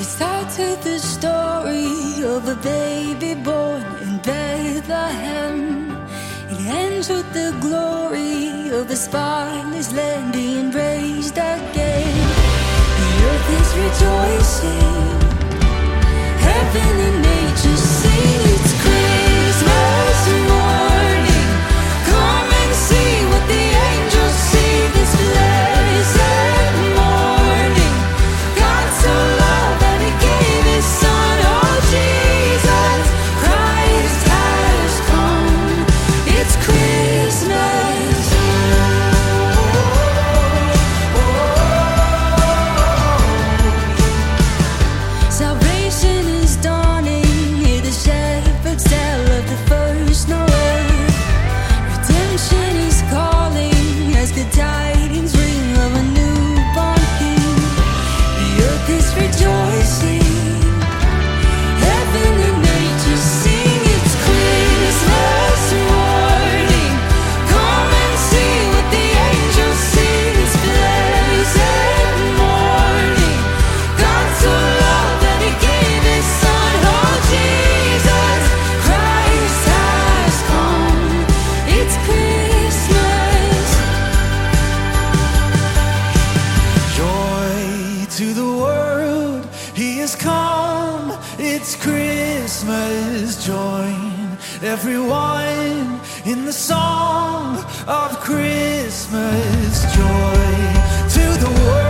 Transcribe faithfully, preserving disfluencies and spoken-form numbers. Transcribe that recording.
started the story of a baby born in Bethlehem. It ends with the glory of a spineless land being raised again. The earth is rejoicing, heaven and nature sing. It's Christmas morning, come and see what the angels see. This blessed morning, God so loved that He gave His Son. Oh, Jesus Christ has come. It's Christmas. Salvation is dawning. Hear the shepherds tell of the first Noel. Redemption is calling as good tidings ring of a newborn King. The earth is rejoicing, heaven and nature sing. It's Christmas morning, come and see what the angels see. This blessed morning, God so loved that He gave His Son. Oh, Jesus Christ has come. It's Christmas. Joy to the world, He has come. It's Christmas. Join everyone in the song of Christmas. Joy to the world.